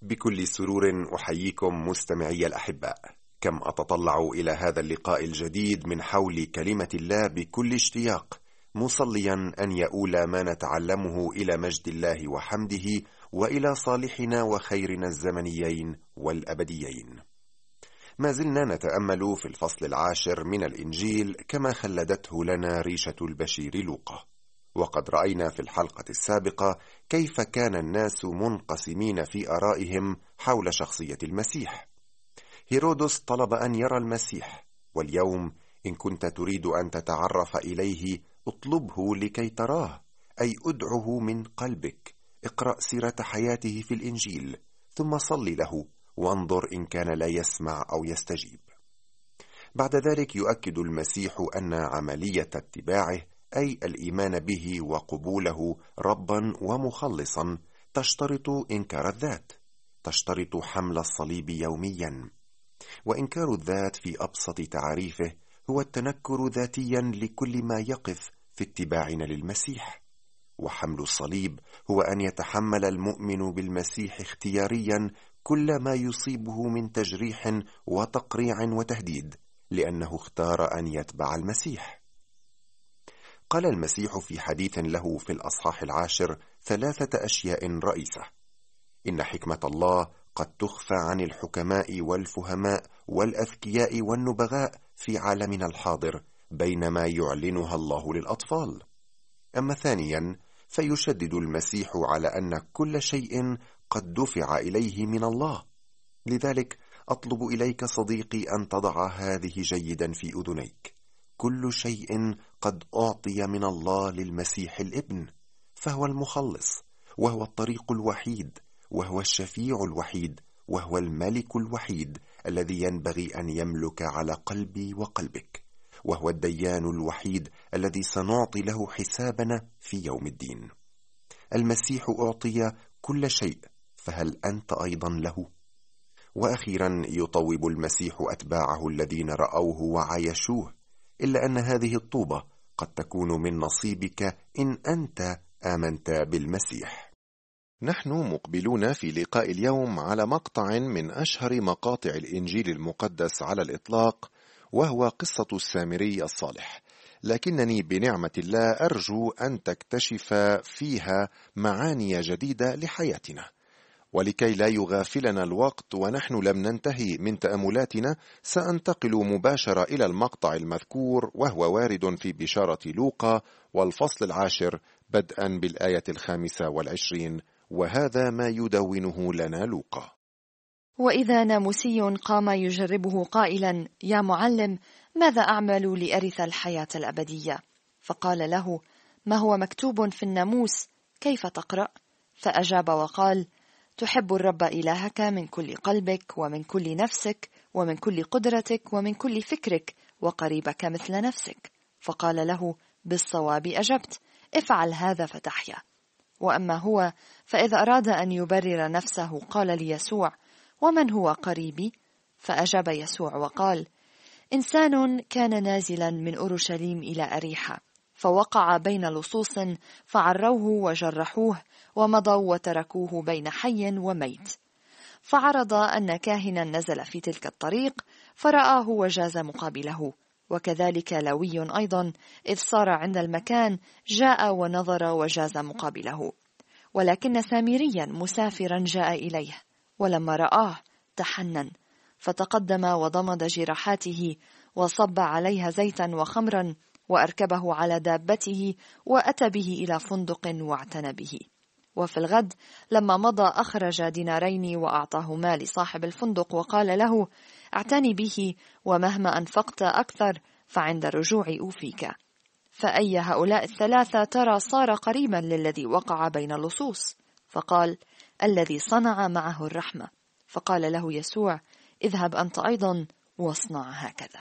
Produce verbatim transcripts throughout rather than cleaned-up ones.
بكل سرور أحييكم مستمعي الأحباء. كم أتطلع إلى هذا اللقاء الجديد من حول كلمة الله بكل اشتياق، مصليا أن يؤول ما نتعلمه إلى مجد الله وحمده وإلى صالحنا وخيرنا الزمنيين والأبديين. ما زلنا نتأمل في الفصل العاشر من الإنجيل كما خلدته لنا ريشة البشير لوقا، وقد رأينا في الحلقة السابقة كيف كان الناس منقسمين في آرائهم حول شخصية المسيح. هيرودس طلب أن يرى المسيح، واليوم إن كنت تريد أن تتعرف إليه اطلبه لكي تراه، أي أدعه من قلبك. اقرأ سيرة حياته في الإنجيل، ثم صلي له وانظر إن كان لا يسمع أو يستجيب. بعد ذلك يؤكد المسيح أن عملية اتباعه، أي الإيمان به وقبوله ربا ومخلصا، تشترط إنكار الذات، تشترط حمل الصليب يوميا. وإنكار الذات في أبسط تعريفه هو التنكر ذاتيا لكل ما يقف في اتباعنا للمسيح. وحمل الصليب هو أن يتحمل المؤمن بالمسيح اختياريا كل ما يصيبه من تجريح وتقريع وتهديد، لأنه اختار أن يتبع المسيح. قال المسيح في حديث له في الأصحاح العاشر ثلاثة أشياء رئيسة: إن حكمة الله قد تخفى عن الحكماء والفهماء والأذكياء والنبغاء في عالمنا الحاضر، بينما يعلنها الله للأطفال. أما ثانيا، فيشدد المسيح على أن كل شيء قد دفع إليه من الله. لذلك أطلب إليك صديقي أن تضع هذه جيدا في أذنيك: كل شيء قد أعطي من الله للمسيح الابن، فهو المخلص، وهو الطريق الوحيد، وهو الشفيع الوحيد، وهو الملك الوحيد الذي ينبغي أن يملك على قلبي وقلبك، وهو الديان الوحيد الذي سنعطي له حسابنا في يوم الدين. المسيح أعطي كل شيء، فهل أنت أيضا له؟ وأخيرا يطوب المسيح أتباعه الذين رأوه وعايشوه: إلا أن هذه الطوبة قد تكون من نصيبك إن أنت آمنت بالمسيح. نحن مقبلون في لقاء اليوم على مقطع من أشهر مقاطع الإنجيل المقدس على الإطلاق، وهو قصة السامري الصالح، لكنني بنعمة الله أرجو أن تكتشف فيها معاني جديدة لحياتنا. ولكي لا يغافلنا الوقت ونحن لم ننتهي من تأملاتنا، سأنتقل مباشرة إلى المقطع المذكور، وهو وارد في بشارة لوقا والفصل العاشر بدءا بالآية الخامسة والعشرين، وهذا ما يدونه لنا لوقا. وإذا ناموسي قام يجربه قائلا: يا معلم، ماذا أعمل لأرث الحياة الأبدية؟ فقال له: ما هو مكتوب في الناموس؟ كيف تقرأ؟ فأجاب وقال: تحب الرب إلهك من كل قلبك ومن كل نفسك ومن كل قدرتك ومن كل فكرك، وقريبك مثل نفسك. فقال له: بالصواب أجبت، افعل هذا فتحيا. وأما هو فإذا أراد أن يبرر نفسه قال ليسوع: ومن هو قريبي؟ فأجاب يسوع وقال: إنسان كان نازلا من أورشليم إلى أريحة، فوقع بين لصوص فعروه وجرحوه، ومضوا وتركوه بين حي وميت. فعرض أن كاهنا نزل في تلك الطريق فرآه وجاز مقابله، وكذلك لوي أيضا إذ صار عند المكان جاء ونظر وجاز مقابله. ولكن سامريا مسافرا جاء إليه، ولما رآه تحنن، فتقدم وضمد جراحاته وصب عليها زيتا وخمرا، وأركبه على دابته وأتى به إلى فندق واعتنى به. وفي الغد لما مضى أخرج دينارين وأعطاهما لصاحب الفندق وقال له: اعتني به، ومهما أنفقت أكثر فعند الرجوع أوفيك. فأي هؤلاء الثلاثة ترى صار قريبا للذي وقع بين اللصوص؟ فقال: الذي صنع معه الرحمة. فقال له يسوع: اذهب أنت أيضا واصنع هكذا.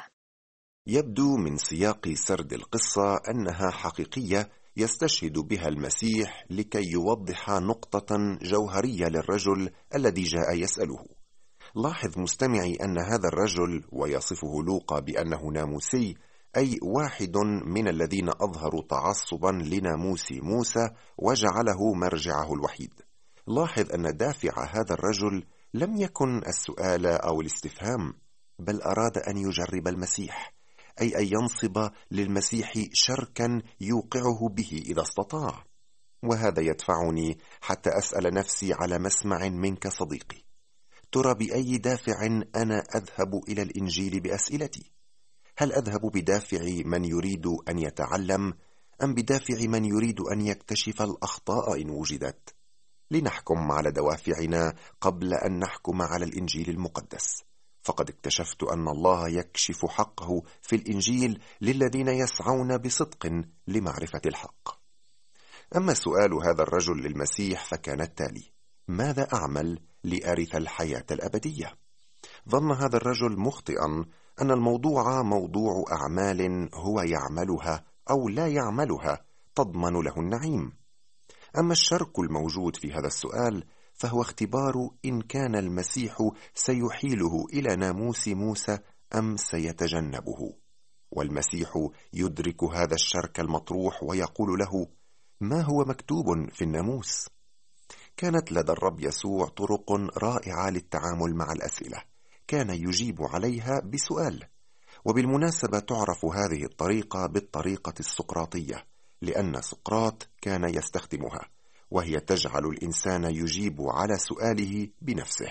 يبدو من سياق سرد القصة أنها حقيقية يستشهد بها المسيح لكي يوضح نقطة جوهرية للرجل الذي جاء يسأله. لاحظ مستمعي أن هذا الرجل، ويصفه لوقا بأنه ناموسي، أي واحد من الذين أظهروا تعصبا لناموس موسى وجعله مرجعه الوحيد. لاحظ أن دافع هذا الرجل لم يكن السؤال أو الاستفهام، بل أراد أن يجرب المسيح، أي أن ينصب للمسيح شركا يوقعه به إذا استطاع. وهذا يدفعني حتى أسأل نفسي على مسمع منك صديقي: ترى بأي دافع أنا أذهب إلى الإنجيل بأسئلتي؟ هل أذهب بدافع من يريد أن يتعلم، أم بدافع من يريد أن يكتشف الأخطاء إن وجدت؟ لنحكم على دوافعنا قبل أن نحكم على الإنجيل المقدس، فقد اكتشفت أن الله يكشف حقه في الإنجيل للذين يسعون بصدق لمعرفة الحق. أما سؤال هذا الرجل للمسيح فكان التالي: ماذا أعمل لأرث الحياة الأبدية؟ ظن هذا الرجل مخطئا أن الموضوع موضوع أعمال هو يعملها أو لا يعملها تضمن له النعيم. أما الشرك الموجود في هذا السؤال فهو اختبار إن كان المسيح سيحيله إلى ناموس موسى أم سيتجنبه. والمسيح يدرك هذا الشرك المطروح ويقول له: ما هو مكتوب في الناموس؟ كانت لدى الرب يسوع طرق رائعة للتعامل مع الأسئلة، كان يجيب عليها بسؤال. وبالمناسبة تعرف هذه الطريقة بالطريقة السقراطية، لأن سقراط كان يستخدمها، وهي تجعل الإنسان يجيب على سؤاله بنفسه.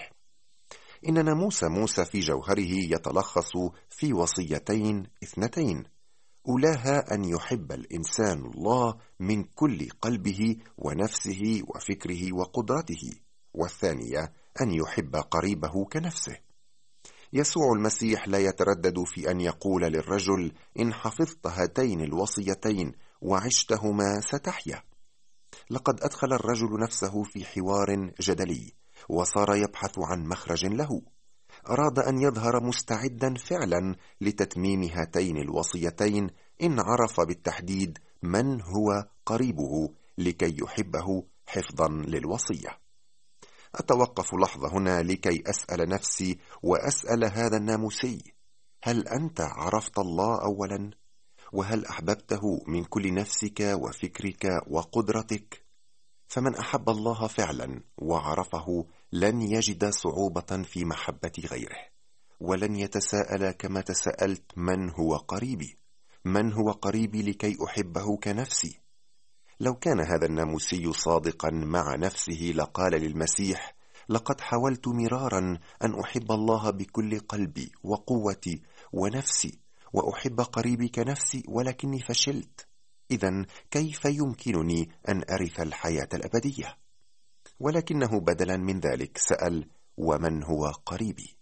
إن ناموس موسى في جوهره يتلخص في وصيتين اثنتين: أولاها أن يحب الإنسان الله من كل قلبه ونفسه وفكره وقدرته، والثانية أن يحب قريبه كنفسه. يسوع المسيح لا يتردد في أن يقول للرجل: إن حفظت هاتين الوصيتين وعشتهما ستحيا. لقد أدخل الرجل نفسه في حوار جدلي، وصار يبحث عن مخرج له. أراد أن يظهر مستعدا فعلا لتتميم هاتين الوصيتين إن عرف بالتحديد من هو قريبه لكي يحبه حفظا للوصية. أتوقف لحظة هنا لكي أسأل نفسي وأسأل هذا الناموسي: هل أنت عرفت الله أولا؟ وهل أحببته من كل نفسك وفكرك وقدرتك؟ فمن أحب الله فعلا وعرفه لن يجد صعوبة في محبة غيره، ولن يتساءل كما تساءلت: من هو قريبي؟ من هو قريبي لكي أحبه كنفسي؟ لو كان هذا الناموسي صادقا مع نفسه لقال للمسيح: لقد حاولت مرارا أن أحب الله بكل قلبي وقوتي ونفسي، وأحب قريبي كنفسي، ولكني فشلت. إذن كيف يمكنني أن أرث الحياة الأبدية؟ ولكنه بدلا من ذلك سأل: ومن هو قريبي؟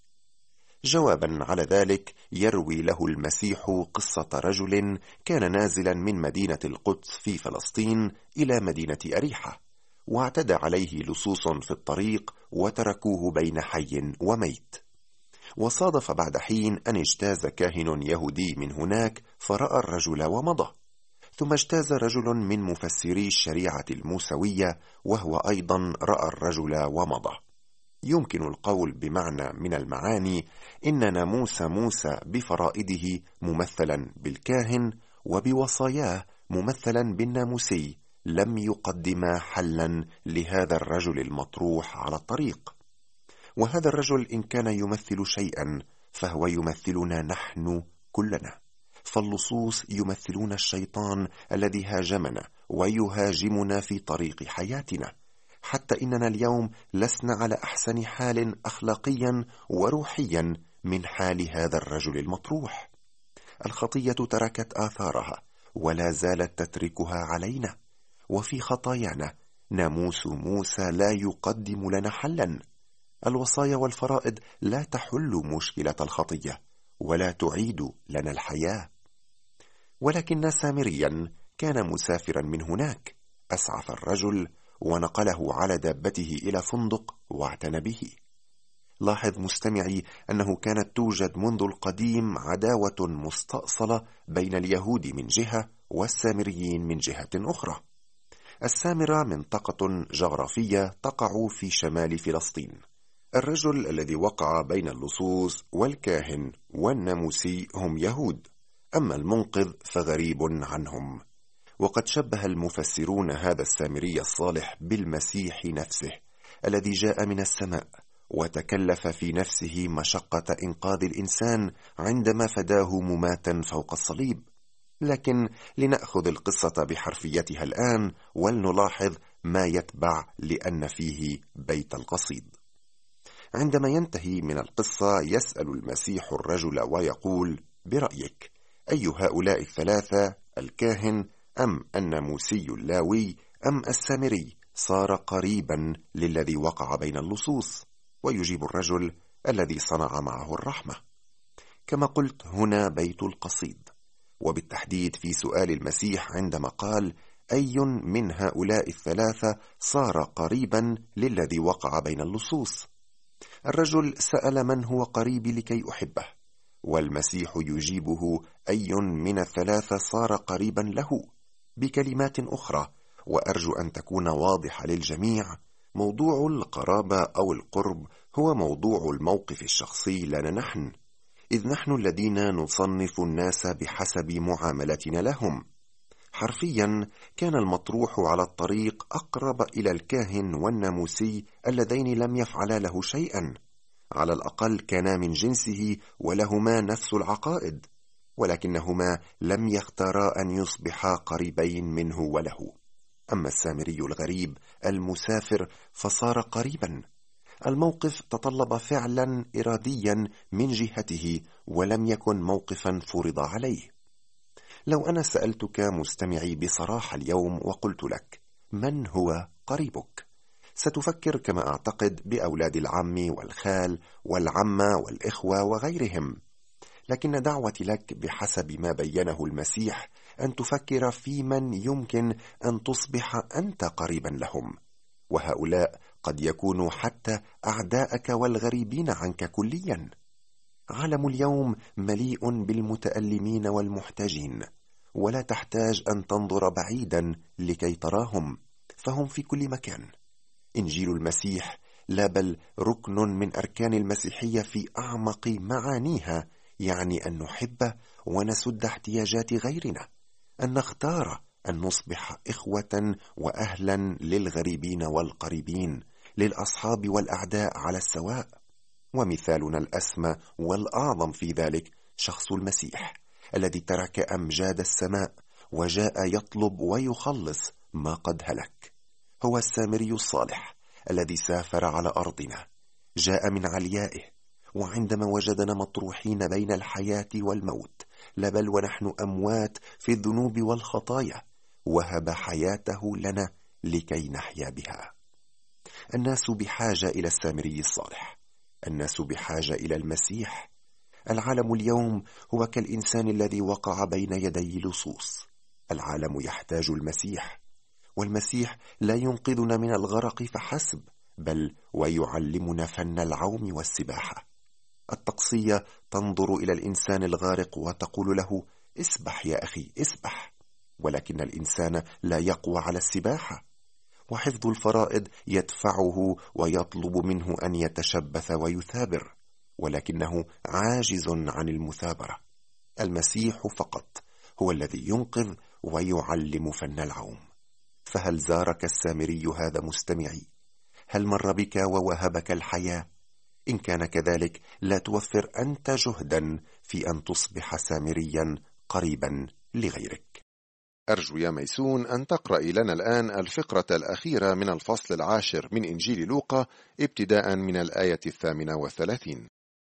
جوابا على ذلك يروي له المسيح قصة رجل كان نازلا من مدينة القدس في فلسطين إلى مدينة أريحة، واعتدى عليه لصوص في الطريق وتركوه بين حي وميت. وصادف بعد حين أن اجتاز كاهن يهودي من هناك فرأى الرجل ومضى، ثم اجتاز رجل من مفسري الشريعة الموسوية وهو أيضا رأى الرجل ومضى. يمكن القول بمعنى من المعاني إن ناموس موسى بفرائده ممثلا بالكاهن، وبوصاياه ممثلا بالناموسي لم يقدما حلا لهذا الرجل المطروح على الطريق. وهذا الرجل إن كان يمثل شيئا فهو يمثلنا نحن كلنا، فاللصوص يمثلون الشيطان الذي هاجمنا ويهاجمنا في طريق حياتنا، حتى إننا اليوم لسنا على أحسن حال أخلاقيا وروحيا من حال هذا الرجل المطروح. الخطية تركت آثارها ولا زالت تتركها علينا، وفي خطايانا ناموس موسى لا يقدم لنا حلا. الوصايا والفرائض لا تحل مشكلة الخطية ولا تعيد لنا الحياة. ولكن سامريا كان مسافرا من هناك، أسعف الرجل ونقله على دابته إلى فندق واعتنى به. لاحظ مستمعي أنه كانت توجد منذ القديم عداوة مستأصلة بين اليهود من جهة والسامريين من جهة أخرى. السامرة منطقة جغرافية تقع في شمال فلسطين. الرجل الذي وقع بين اللصوص والكاهن والناموسي هم يهود، أما المنقذ فغريب عنهم. وقد شبه المفسرون هذا السامري الصالح بالمسيح نفسه، الذي جاء من السماء وتكلف في نفسه مشقة إنقاذ الإنسان عندما فداه مماتا فوق الصليب. لكن لنأخذ القصة بحرفيتها الآن ولنلاحظ ما يتبع، لأن فيه بيت القصيد. عندما ينتهي من القصة يسأل المسيح الرجل ويقول: برأيك أي هؤلاء الثلاثة، الكاهن أم الناموسي اللاوي أم السامري، صار قريبا للذي وقع بين اللصوص؟ ويجيب الرجل: الذي صنع معه الرحمة. كما قلت، هنا بيت القصيد، وبالتحديد في سؤال المسيح عندما قال: أي من هؤلاء الثلاثة صار قريبا للذي وقع بين اللصوص؟ الرجل سأل من هو قريبي لكي أحبه، والمسيح يجيبه: أي من الثلاثة صار قريبا له. بكلمات أخرى، وأرجو أن تكون واضحة للجميع، موضوع القرابة أو القرب هو موضوع الموقف الشخصي لنا نحن، إذ نحن الذين نصنف الناس بحسب معاملتنا لهم. حرفيا كان المطروح على الطريق أقرب إلى الكاهن والناموسي اللذين لم يفعلا له شيئا، على الأقل كانا من جنسه ولهما نفس العقائد، ولكنهما لم يختارا أن يصبحا قريبين منه وله. أما السامري الغريب المسافر فصار قريبا. الموقف تطلب فعلا إراديا من جهته، ولم يكن موقفا فرض عليه. لو أنا سألتك مستمعي بصراحة اليوم وقلت لك: من هو قريبك؟ ستفكر كما أعتقد بأولاد العم والخال والعمة والإخوة وغيرهم، لكن دعوتي لك بحسب ما بينه المسيح أن تفكر في من يمكن أن تصبح أنت قريبا لهم، وهؤلاء قد يكونوا حتى أعداءك والغريبين عنك كليا. عالم اليوم مليء بالمتألمين والمحتاجين، ولا تحتاج أن تنظر بعيدا لكي تراهم، فهم في كل مكان. إنجيل المسيح لا بل ركن من أركان المسيحية في أعمق معانيها، يعني أن نحب ونسد احتياجات غيرنا، أن نختار أن نصبح إخوة وأهلا للغريبين والقريبين، للأصحاب والأعداء على السواء. ومثالنا الأسمى والأعظم في ذلك شخص المسيح الذي ترك أمجاد السماء وجاء يطلب ويخلص ما قد هلك. هو السامري الصالح الذي سافر على أرضنا، جاء من عليائه، وعندما وجدنا مطروحين بين الحياة والموت، لا بل ونحن أموات في الذنوب والخطايا، وهب حياته لنا لكي نحيا بها. الناس بحاجة إلى السامري الصالح، الناس بحاجة إلى المسيح. العالم اليوم هو كالإنسان الذي وقع بين يدي لصوص. العالم يحتاج المسيح، والمسيح لا ينقذنا من الغرق فحسب، بل ويعلمنا فن العوم والسباحة. التقصية تنظر إلى الإنسان الغارق وتقول له: اسبح يا أخي اسبح، ولكن الإنسان لا يقوى على السباحة. وحفظ الفرائض يدفعه ويطلب منه أن يتشبث ويثابر، ولكنه عاجز عن المثابرة. المسيح فقط هو الذي ينقذ ويعلم فن العوم. فهل زارك السامري هذا مستمعي؟ هل مر بك ووهبك الحياة؟ إن كان كذلك، لا توفر أنت جهدا في أن تصبح سامريا قريبا لغيرك. أرجو يا ميسون أن تقرأي لنا الآن الفقرة الأخيرة من الفصل العاشر من إنجيل لوقا، ابتداء من الآية الثامنة والثلاثين.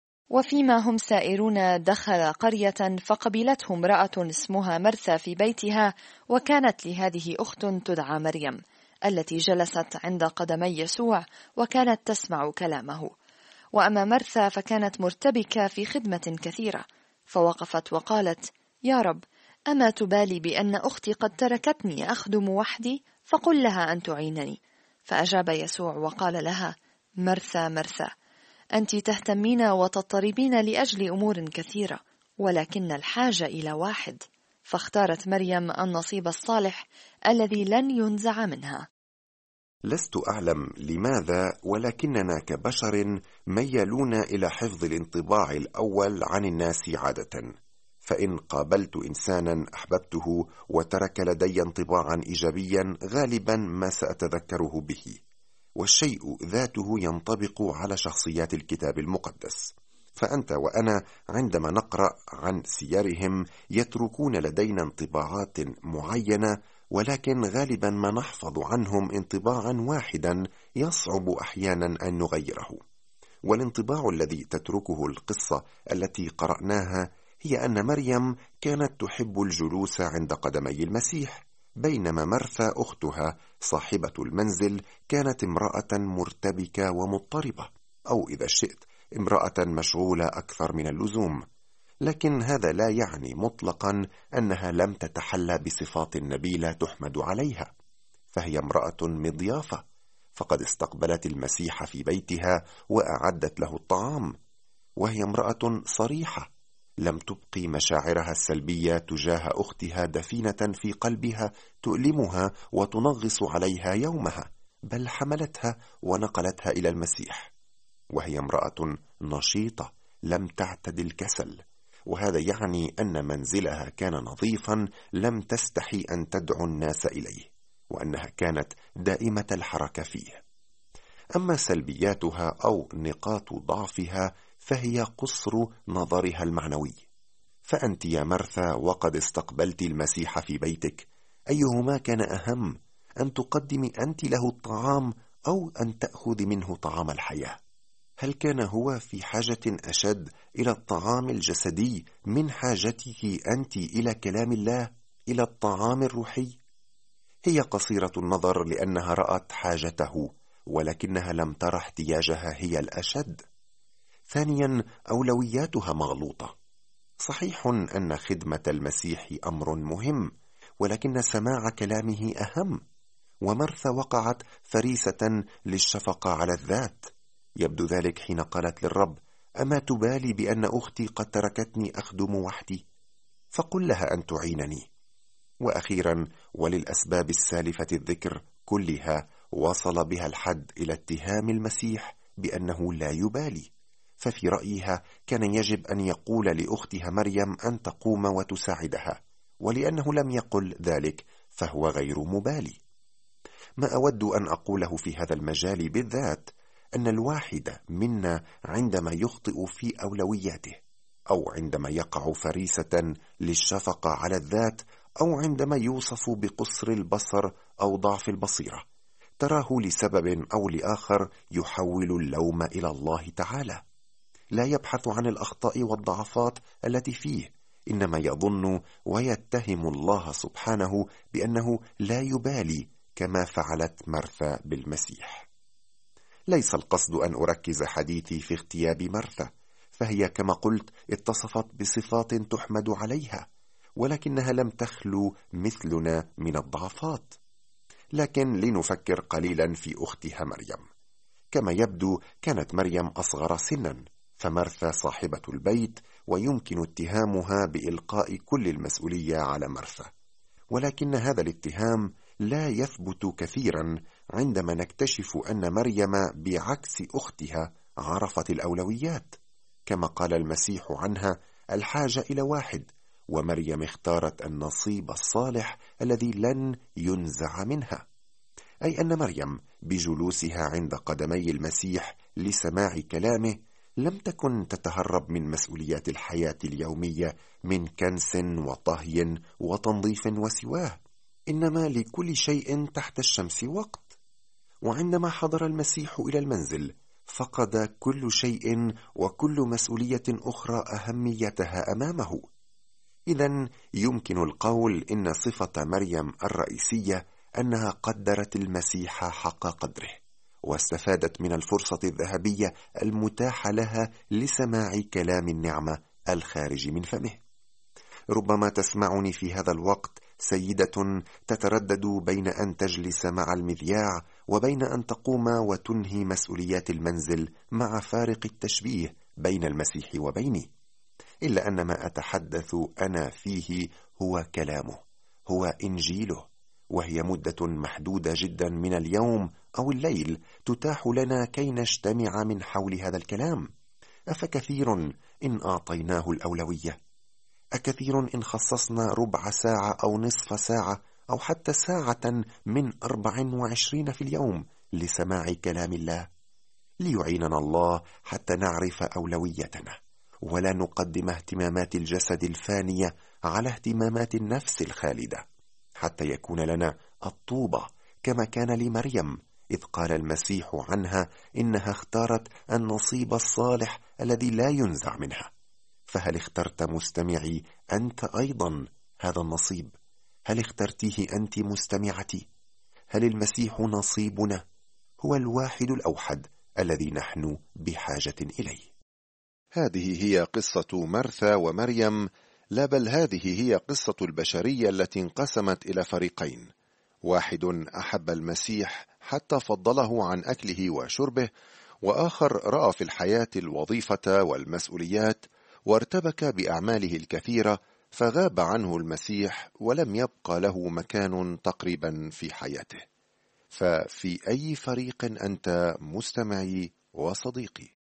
وفيما هم سائرون دخل قرية، فقبلته امرأة اسمها مرثا في بيتها، وكانت لهذه أخت تدعى مريم، التي جلست عند قدمي يسوع وكانت تسمع كلامه. وأما مرثا فكانت مرتبكة في خدمة كثيرة، فوقفت وقالت: يا رب، أما تبالي بأن أختي قد تركتني أخدم وحدي؟ فقل لها أن تعينني. فأجاب يسوع وقال لها: مرثا مرثا، أنت تهتمين وتضطربين لأجل أمور كثيرة، ولكن الحاجة إلى واحد، فاختارت مريم النصيب الصالح الذي لن ينزع منها. لست أعلم لماذا، ولكننا كبشر ميالون إلى حفظ الانطباع الأول عن الناس عادة. فإن قابلت إنسانا أحببته وترك لدي انطباعا إيجابيا، غالبا ما سأتذكره به. والشيء ذاته ينطبق على شخصيات الكتاب المقدس. فأنت وأنا عندما نقرأ عن سيرهم يتركون لدينا انطباعات معينة، ولكن غالبا ما نحفظ عنهم انطباعا واحدا يصعب أحيانا أن نغيره. والانطباع الذي تتركه القصة التي قرأناها هي أن مريم كانت تحب الجلوس عند قدمي المسيح، بينما مرثا أختها صاحبة المنزل كانت امرأة مرتبكة ومضطربة، أو إذا شئت امرأة مشغولة أكثر من اللزوم. لكن هذا لا يعني مطلقا أنها لم تتحلى بصفات نبيلة تحمد عليها، فهي امرأة مضيافة، فقد استقبلت المسيح في بيتها وأعدت له الطعام، وهي امرأة صريحة لم تبقي مشاعرها السلبية تجاه أختها دفينة في قلبها تؤلمها وتنغص عليها يومها، بل حملتها ونقلتها إلى المسيح. وهي امرأة نشيطة لم تعتد الكسل، وهذا يعني أن منزلها كان نظيفا لم تستحي أن تدعو الناس إليه، وأنها كانت دائمة الحركة فيه. أما سلبياتها أو نقاط ضعفها فهي قصر نظرها المعنوي. فأنت يا مرثا وقد استقبلت المسيح في بيتك، أيهما كان أهم، أن تقدمي أنت له الطعام أو أن تأخذ منه طعام الحياة؟ هل كان هو في حاجة أشد إلى الطعام الجسدي من حاجتك أنت إلى كلام الله، إلى الطعام الروحي؟ هي قصيرة النظر لأنها رأت حاجته، ولكنها لم ترى احتياجها هي الأشد. ثانيا، أولوياتها مغلوطة. صحيح أن خدمة المسيح أمر مهم، ولكن سماع كلامه أهم. ومرثا وقعت فريسة للشفقة على الذات. يبدو ذلك حين قالت للرب: أما تبالي بأن أختي قد تركتني أخدم وحدي؟ فقل لها أن تعينني. وأخيرا، وللأسباب السالفة الذكر كلها، وصل بها الحد إلى اتهام المسيح بأنه لا يبالي. ففي رأيها كان يجب أن يقول لأختها مريم أن تقوم وتساعدها، ولأنه لم يقل ذلك فهو غير مبالي. ما أود أن أقوله في هذا المجال بالذات أن الواحد منا عندما يخطئ في أولوياته، أو عندما يقع فريسة للشفقة على الذات، أو عندما يوصف بقصر البصر أو ضعف البصيرة، تراه لسبب أو لآخر يحول اللوم إلى الله تعالى. لا يبحث عن الأخطاء والضعفات التي فيه، إنما يظن ويتهم الله سبحانه بأنه لا يبالي، كما فعلت مرثا بالمسيح. ليس القصد أن أركز حديثي في اغتياب مرثا، فهي كما قلت اتصفت بصفات تحمد عليها، ولكنها لم تخلو مثلنا من الضعفات. لكن لنفكر قليلا في أختها مريم. كما يبدو كانت مريم أصغر سنا، فمرثا صاحبة البيت، ويمكن اتهامها بإلقاء كل المسؤولية على مرثا. ولكن هذا الاتهام لا يثبت كثيرا عندما نكتشف أن مريم بعكس أختها عرفت الأولويات، كما قال المسيح عنها: الحاجة إلى واحد، ومريم اختارت النصيب الصالح الذي لن ينزع منها. أي أن مريم بجلوسها عند قدمي المسيح لسماع كلامه لم تكن تتهرب من مسؤوليات الحياة اليومية من كنس وطهي وتنظيف وسواه، إنما لكل شيء تحت الشمس وقت. وعندما حضر المسيح إلى المنزل فقد كل شيء وكل مسؤولية أخرى أهميتها أمامه. إذن يمكن القول إن صفة مريم الرئيسية أنها قدرت المسيح حق قدره، واستفادت من الفرصة الذهبية المتاحة لها لسماع كلام النعمة الخارج من فمه. ربما تسمعني في هذا الوقت سيدة تتردد بين أن تجلس مع المذياع وبين أن تقوم وتنهي مسؤوليات المنزل، مع فارق التشبيه بين المسيح وبيني. إلا أن ما أتحدث أنا فيه هو كلامه، هو إنجيله، وهي مدة محدودة جدا من اليوم أو الليل تتاح لنا كي نجتمع من حول هذا الكلام. أفكثير إن أعطيناه الأولوية؟ أكثير إن خصصنا ربع ساعة أو نصف ساعة أو حتى ساعة من أربع وعشرين في اليوم لسماع كلام الله؟ ليعيننا الله حتى نعرف أولويتنا، ولا نقدم اهتمامات الجسد الفانية على اهتمامات النفس الخالدة، حتى يكون لنا الطوبة كما كان لمريم، إذ قال المسيح عنها إنها اختارت النصيب الصالح الذي لا ينزع منها. فهل اخترت مستمعي أنت أيضا هذا النصيب؟ هل اخترتيه أنت مستمعتي؟ هل المسيح نصيبنا؟ هو الواحد الأوحد الذي نحن بحاجة إليه. هذه هي قصة مرثا ومريم، لا بل هذه هي قصة البشرية التي انقسمت إلى فريقين: واحد أحب المسيح حتى فضله عن أكله وشربه، وآخر رأى في الحياة الوظيفة والمسؤوليات وارتبك بأعماله الكثيرة، فغاب عنه المسيح ولم يبقى له مكان تقريبا في حياته. ففي أي فريق أنت مستمعي وصديقي؟